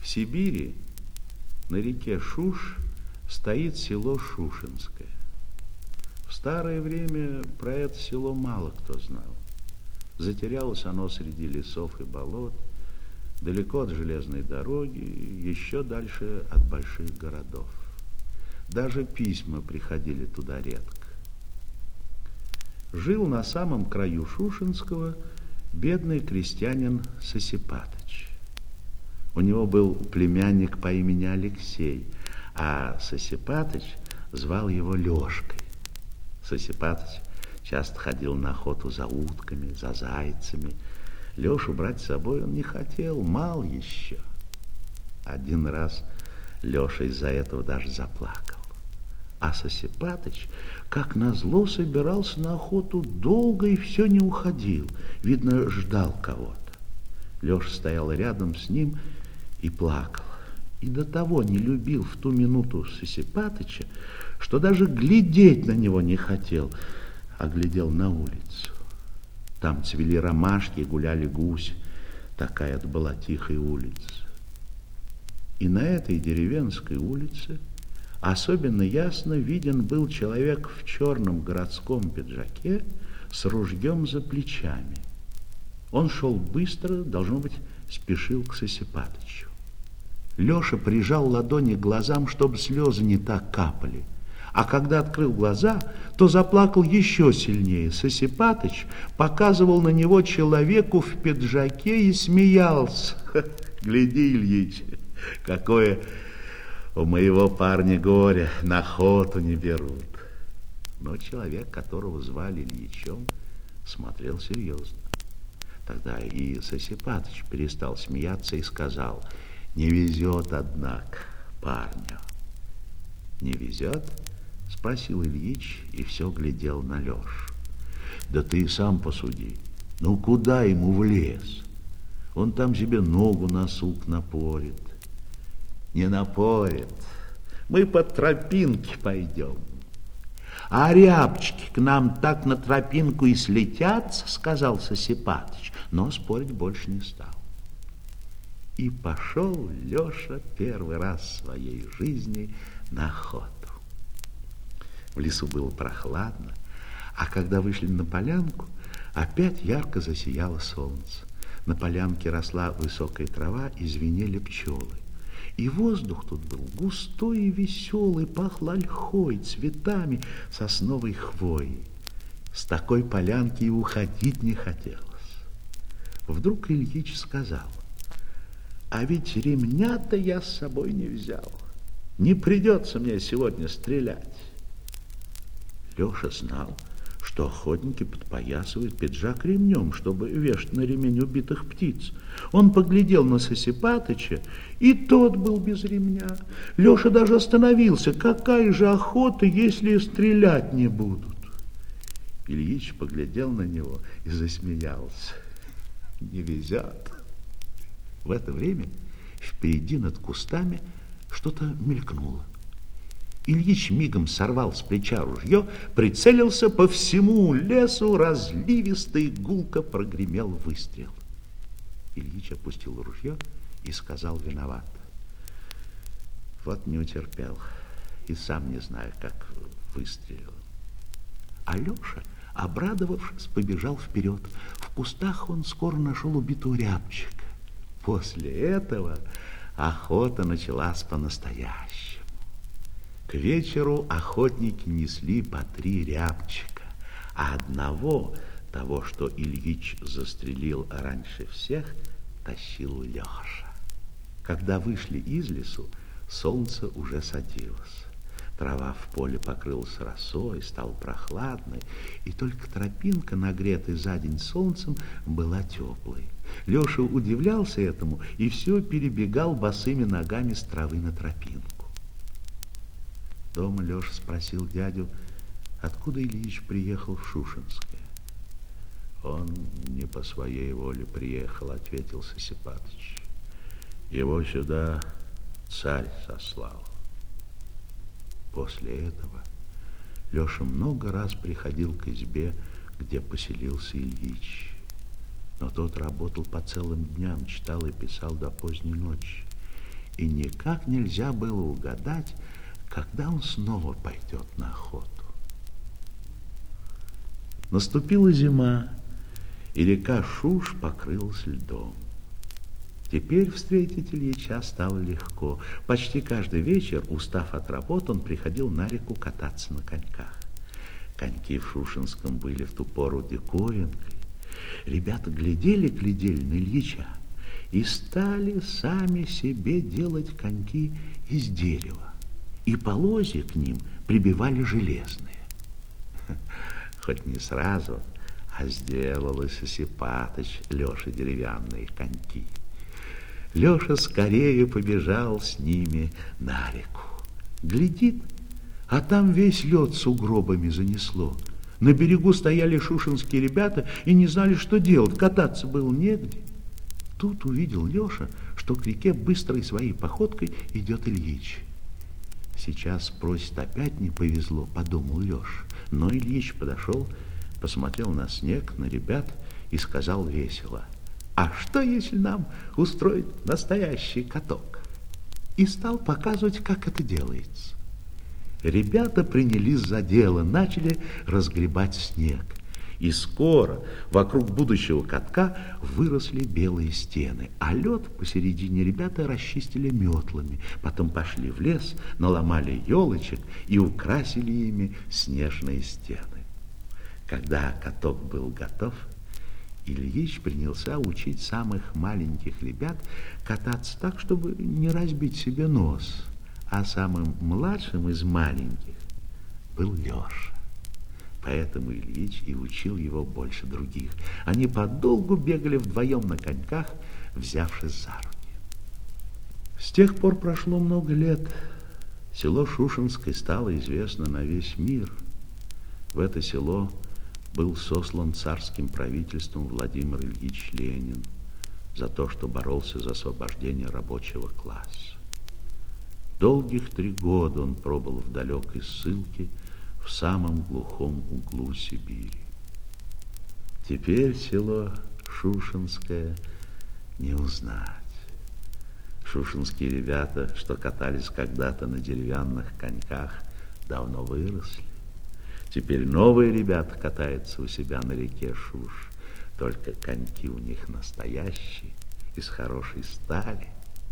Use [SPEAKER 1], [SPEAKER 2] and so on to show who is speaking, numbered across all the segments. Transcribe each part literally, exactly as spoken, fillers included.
[SPEAKER 1] В Сибири на реке Шуш стоит село Шушенское. В старое время про это село мало кто знал. Затерялось оно среди лесов и болот, далеко от железной дороги, еще дальше от больших городов. Даже письма приходили туда редко. Жил на самом краю Шушенского бедный крестьянин Сосипатыч. У него был племянник по имени Алексей, а Сосипатыч звал его Лешкой. Сосипатыч часто ходил на охоту за утками, за зайцами. Лешу брать с собой он не хотел, мал еще. Один раз Леша из-за этого даже заплакал. А Сосипатыч, как назло, собирался на охоту долго и все не уходил. Видно, ждал кого-то. Леша стоял рядом с ним и плакал. И до того не любил в ту минуту Сосипатыча, что даже глядеть на него не хотел, а глядел на улицу. Там цвели ромашки, гуляли гуси. Такая это была тихая улица. И на этой деревенской улице особенно ясно виден был человек в черном городском пиджаке с ружьем за плечами. Он шел быстро, должно быть, спешил к Сосипатычу. Леша прижал ладони к глазам, чтобы слезы не так капали. А когда открыл глаза, то заплакал еще сильнее. Сосипатыч показывал на него человеку в пиджаке и смеялся. Гляди, Ильич, какое у моего парня горе, на охоту не берут. Но человек, которого звали Ильичом, смотрел серьезно. Тогда и Сосипатыч перестал смеяться и сказал: не везет, однако, парню. Не везет? Спросил Ильич и все глядел на Лешу. Да ты и сам посуди. Ну куда ему в лес? Он там себе ногу на сук напорит. Не напорит. Мы по тропинке пойдем. А рябчики к нам так на тропинку и слетятся, сказал Сосипатыч, но спорить больше не стал. И пошел Леша первый раз в своей жизни на охоту. В лесу было прохладно, а когда вышли на полянку, опять ярко засияло солнце. На полянке росла высокая трава и звенели пчелы. И воздух тут был густой и веселый, пахло ольхой, цветами, сосновой хвоей. С такой полянки и уходить не хотелось. Вдруг Ильич сказал: а ведь ремня-то я с собой не взял. Не придется мне сегодня стрелять. Леша знал, что охотники подпоясывают пиджак ремнем, чтобы вешать на ремень убитых птиц. Он поглядел на Сосипатыча, и тот был без ремня. Леша даже остановился. Какая же охота, если стрелять не будут? Ильич поглядел на него и засмеялся. Не везет. В это время впереди над кустами что-то мелькнуло. Ильич мигом сорвал с плеча ружье, прицелился, по всему лесу разливисто и гулко прогремел выстрел. Ильич опустил ружье и сказал виновато: вот не утерпел, и сам не знаю, как выстрелил. А Леша, обрадовавшись, побежал вперед. В кустах он скоро нашел убитого рябчика. После этого охота началась по-настоящему. К вечеру охотники несли по три рябчика, а одного, того, что Ильич застрелил раньше всех, тащил Леша. Когда вышли из лесу, солнце уже садилось. Трава в поле покрылась росой, стала прохладной, и только тропинка, нагретая за день солнцем, была теплой. Леша удивлялся этому и все перебегал босыми ногами с травы на тропинку. Дома Леша спросил дядю, откуда Ильич приехал в Шушенское. Он не по своей воле приехал, ответил Сосипатыч. Его сюда царь сослал. После этого Леша много раз приходил к избе, где поселился Ильич. Но тот работал по целым дням, читал и писал до поздней ночи. и никак нельзя было угадать, когда он снова пойдет на охоту. Наступила зима, и река Шуш покрылась льдом. Теперь встретить Ильича стало легко. Почти каждый вечер, устав от работы, он приходил на реку кататься на коньках. Коньки в Шушенском были в ту пору диковинкой. Ребята глядели-глядели на Ильича и стали сами себе делать коньки из дерева. И полозья к ним прибивали железные. Хоть не сразу, а сделал и Сосипатыч Лёше деревянные коньки. Лёша скорее побежал с ними на реку. Глядит, а там весь лед сугробами занесло. На берегу стояли шушенские ребята и не знали, что делать. Кататься было негде. Тут увидел Лёша, что к реке быстрой своей походкой идет Ильич. Сейчас просит, опять не повезло, подумал Лёша. Но Ильич подошел, посмотрел на снег, на ребят и сказал весело: «А что, если нам устроить настоящий каток?» И стал показывать, как это делается. Ребята принялись за дело, начали разгребать снег. И скоро вокруг будущего катка выросли белые стены, а лед посередине ребята расчистили метлами. Потом пошли в лес, наломали елочек и украсили ими снежные стены. Когда каток был готов, Ильич принялся учить самых маленьких ребят кататься так, чтобы не разбить себе нос. А самым младшим из маленьких был Лёша. Поэтому Ильич и учил его больше других. Они подолгу бегали вдвоем на коньках, взявшись за руки. С тех пор прошло много лет. Село Шушенское стало известно на весь мир. В это село был сослан царским правительством Владимир Ильич Ленин за то, что боролся за освобождение рабочего класса. Долгих три года он пробыл в далекой ссылке в самом глухом углу Сибири. Теперь село Шушенское не узнать. Шушенские ребята, что катались когда-то на деревянных коньках, давно выросли. Теперь новые ребята катаются у себя на реке Шуш, только коньки у них настоящие, из хорошей стали.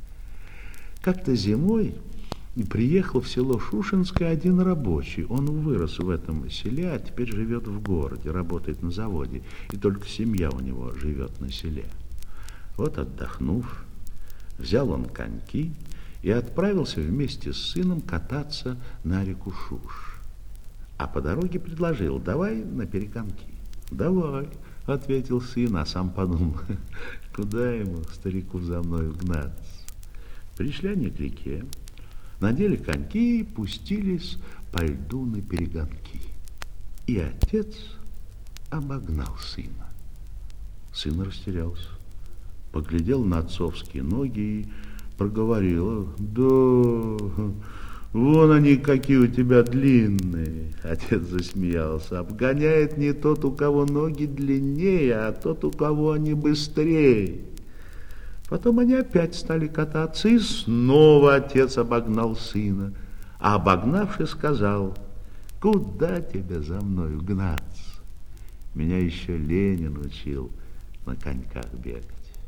[SPEAKER 1] Как-то зимой приехал в село Шушенское один рабочий. Он вырос в этом селе, а теперь живет в городе, работает на заводе, и только семья у него живет на селе. Вот, отдохнув, взял он коньки и отправился вместе с сыном кататься на реку Шуш. А по дороге предложил: давай на перегонки. Давай, ответил сын, а сам подумал: куда ему, старику, за мною гнаться. Пришли они к реке, надели коньки и пустились по льду на перегонки. И отец обогнал сына. Сын растерялся, поглядел на отцовские ноги и проговорил: да, вон они какие у тебя длинные. Отец засмеялся: обгоняет не тот, у кого ноги длиннее, а тот, у кого они быстрее. Потом они опять стали кататься, и снова отец обогнал сына. А обогнавший сказал: куда тебе за мною гнаться? Меня еще Ленин учил на коньках бегать.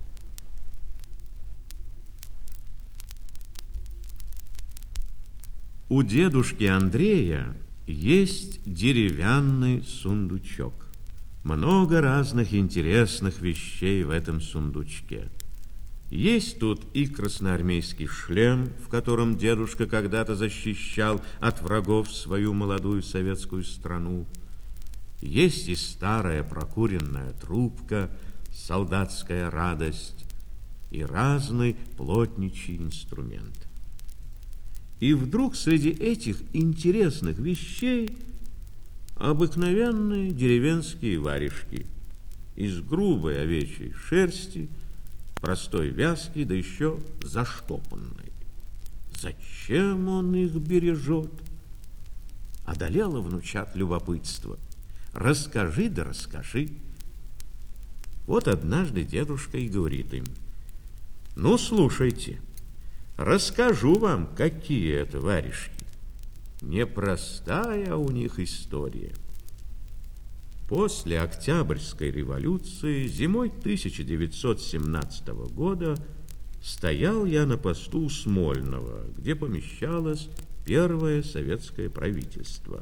[SPEAKER 2] У дедушки Андрея есть деревянный сундучок. Много разных интересных вещей в этом сундучке. Есть тут и красноармейский шлем, в котором дедушка когда-то защищал от врагов свою молодую советскую страну. Есть и старая прокуренная трубка, солдатская радость, и разный плотничий инструмент. И вдруг среди этих интересных вещей обыкновенные деревенские варежки из грубой овечьей шерсти, простой вязки, да еще заштопанной. Зачем он их бережет? Одолело внучат любопытство. Расскажи да расскажи. Вот однажды дедушка и говорит им: ну, слушайте, Расскажу вам, какие это варежки. Непростая у них история. После Октябрьской революции зимой тысяча девятьсот семнадцатого года стоял я на посту у Смольного, где помещалось первое советское правительство.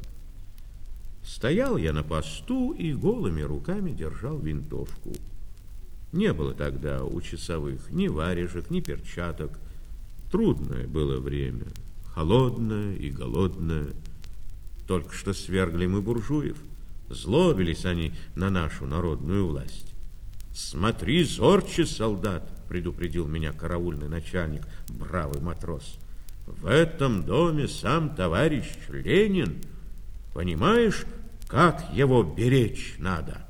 [SPEAKER 2] Стоял я на посту и голыми руками держал винтовку. Не было тогда у часовых ни варежек, ни перчаток. Трудное было время, холодное и голодное. Только что свергли мы буржуев. Злобились они на нашу народную власть. «Смотри зорче, солдат!» — предупредил меня караульный начальник, бравый матрос. «В этом доме сам товарищ Ленин. Понимаешь, как его беречь надо?»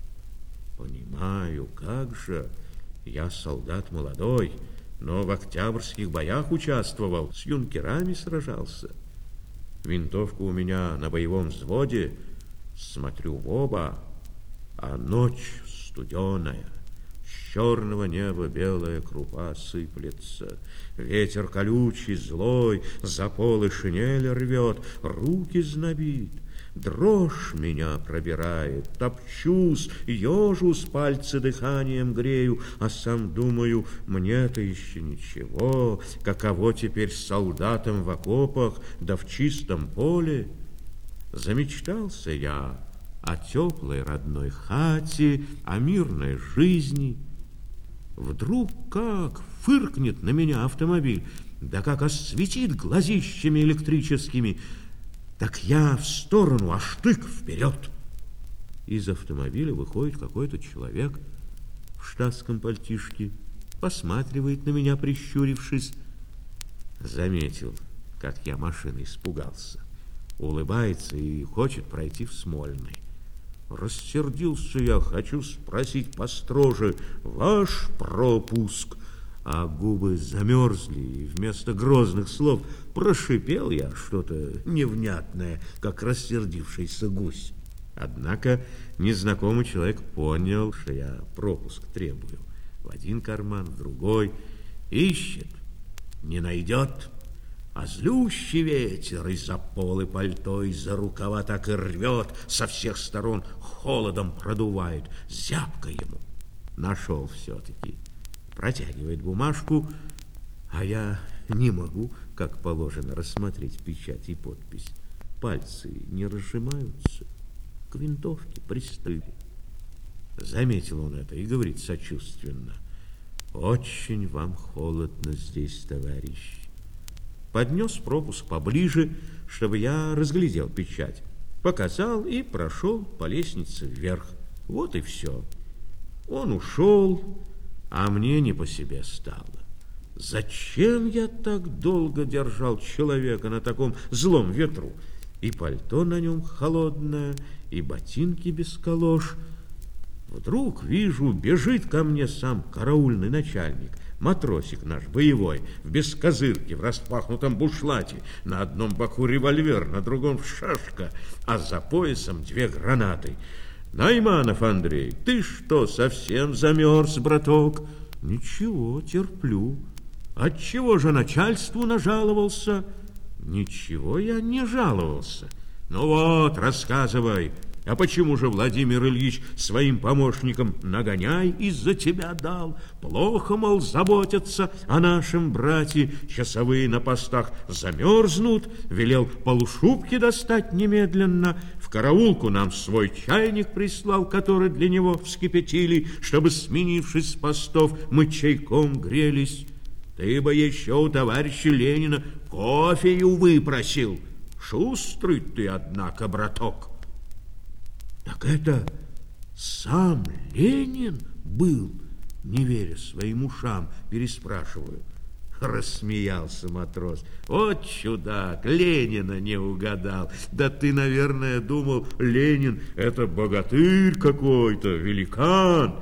[SPEAKER 2] «Понимаю, как же. Я солдат молодой, но в октябрьских боях участвовал, с юнкерами сражался. Винтовка у меня на боевом взводе. Смотрю в оба, а ночь студеная, с черного неба белая крупа сыплется, ветер колючий, злой, за полы шинели рвет, руки знобит, дрожь меня пробирает, топчусь, ежусь, пальцы дыханием грею, а сам думаю, мне-то еще ничего, каково теперь с солдатом в окопах, да в чистом поле. Замечтался я о теплой родной хате, о мирной жизни. Вдруг как фыркнет на меня автомобиль, да как осветит глазищами электрическими, так я в сторону, а штык вперед. Из автомобиля выходит какой-то человек в штатском пальтишке, посматривает на меня, прищурившись. Заметил, как я машины испугался. Улыбается и хочет пройти в Смольный. Рассердился я, хочу спросить построже: ваш пропуск? А губы замерзли, и вместо грозных слов прошипел я что-то невнятное, как рассердившийся гусь. Однако незнакомый человек понял, что я пропуск требую. В один карман, в другой. Ищет, не найдет. А злющий ветер из-за полы пальто, из-за рукава так и рвет, со всех сторон холодом продувает, зябко ему. Нашел все-таки. Протягивает бумажку, а я не могу, как положено, рассмотреть печать и подпись. Пальцы не разжимаются, к винтовке пристыли. Заметил он это и говорит сочувственно: очень вам холодно здесь, товарищ. Поднес пропуск поближе, чтобы я разглядел печать. Показал и прошел по лестнице вверх. Вот и все. Он ушел, а мне не по себе стало. Зачем я так долго держал человека на таком злом ветру? И пальто на нем холодное, и ботинки без калош. Вдруг вижу, бежит ко мне сам караульный начальник, матросик наш боевой, в бескозырке, в распахнутом бушлате, на одном боку револьвер, на другом шашка, а за поясом две гранаты. Найманов Андрей, ты что, совсем замерз, браток? Ничего, терплю. Отчего же начальству нажаловался? Ничего я не жаловался. Ну вот, рассказывай. А почему же Владимир Ильич своим помощникам нагоняй из-за тебя дал? Плохо, мол, заботятся о нашем брате. Часовые на постах замерзнут. Велел полушубки достать немедленно. В караулку нам свой чайник прислал, который для него вскипятили, чтобы, сменившись с постов, мы чайком грелись. Ты бы еще у товарища Ленина кофею выпросил. Шустрый ты, однако, браток. Так это сам Ленин был? Не веря своим ушам, переспрашиваю. Рассмеялся матрос. Вот чудак, Ленина не угадал. Да ты, наверное, думал, Ленин — это богатырь какой-то, великан.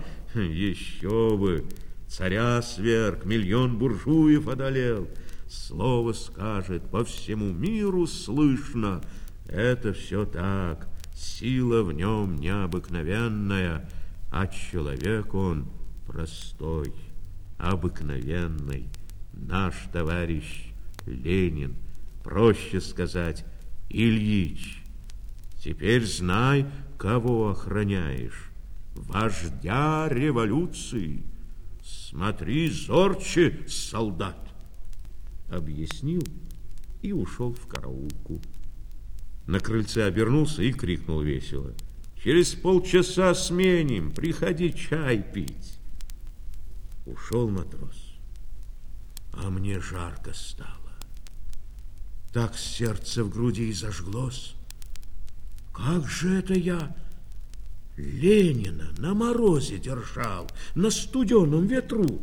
[SPEAKER 2] Еще бы, царя сверг, миллион буржуев одолел. Слово скажет, по всему миру слышно. Это все так. Сила в нем необыкновенная, а человек он простой, обыкновенный. наш товарищ Ленин, проще сказать, Ильич. Теперь знай, кого охраняешь. Вождя революции. Смотри зорче, солдат. Объяснил и ушел в караулку. На крыльце обернулся и крикнул весело: через полчаса сменим, приходи чай пить. Ушел матрос, а мне жарко стало. Так сердце в груди и зажглось. Как же это я Ленина на морозе держал, на студеном ветру?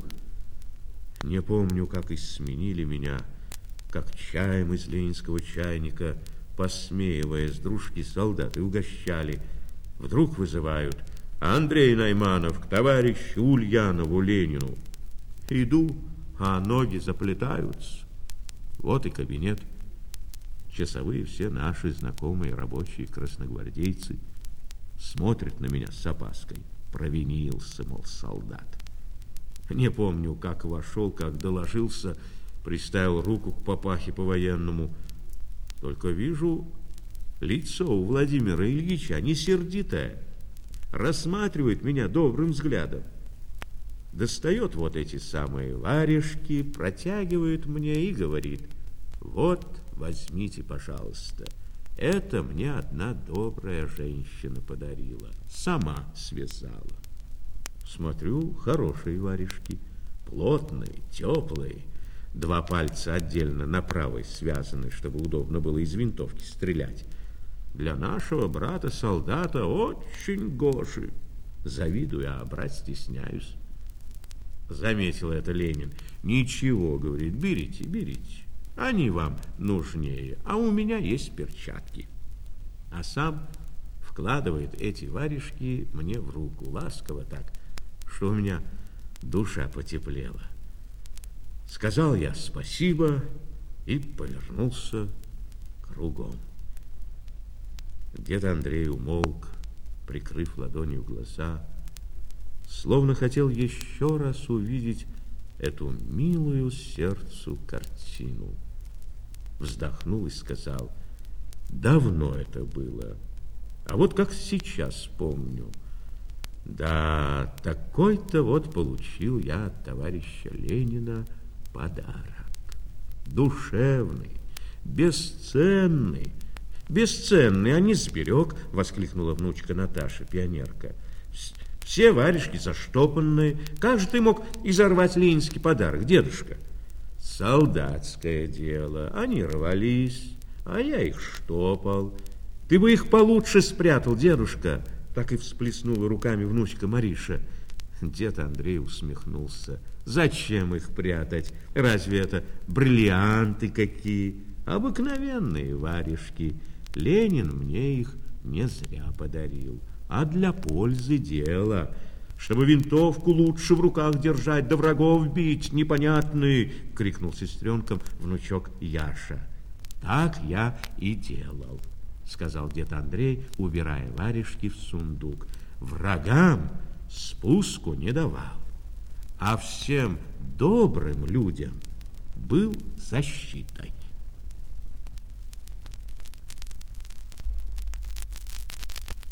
[SPEAKER 2] Не помню, как и сменили меня, как чаем из ленинского чайника, посмеиваясь, дружки солдаты угощали. Вдруг вызывают: Андрей Найманов к товарищу Ульянову Ленину. Иду, а ноги заплетаются. Вот и кабинет. Часовые все наши знакомые рабочие красногвардейцы смотрят на меня с опаской. Провинился, мол, солдат. Не помню, как вошел, как доложился, приставил руку к папахе по-военному. Только вижу, лицо у Владимира Ильича не сердитое, рассматривает меня добрым взглядом. Достает вот эти самые варежки, протягивает мне и говорит: вот, возьмите, пожалуйста. Это мне одна добрая женщина подарила, сама связала. Смотрю, хорошие варежки, плотные, теплые. Два пальца отдельно на правой связаны, чтобы удобно было из винтовки стрелять. Для нашего брата-солдата очень гожи. Завидую, а брать стесняюсь. Заметил это Ленин. Ничего, говорит, берите, берите. Они вам нужнее, а у меня есть перчатки. А сам вкладывает эти варежки мне в руку, ласково так, что у меня душа потеплела. Сказал я спасибо и повернулся кругом. Дед Андрей умолк, прикрыв ладонью глаза, словно хотел еще раз увидеть эту милую сердцу картину. Вздохнул и сказал: давно это было, а вот как сейчас помню. Да, такой-то вот получил я от товарища Ленина подарок. Душевный, бесценный. Бесценный, а не сберег, воскликнула внучка Наташа, пионерка. Все варежки заштопанные. Как же ты мог изорвать ленинский подарок, дедушка? Солдатское дело. Они рвались, а я их штопал. Ты бы их получше спрятал, дедушка. Так и всплеснула руками внучка Мариша. Дед Андрей усмехнулся. Зачем их прятать? Разве это бриллианты какие? Обыкновенные варежки. Ленин мне их не зря подарил, а для пользы дела. Чтобы винтовку лучше в руках держать, да врагов бить непонятные, крикнул сестренкам внучок Яша. Так я и делал, сказал дед Андрей, убирая варежки в сундук. Врагам спуску не давал, а всем добрым людям был защитой.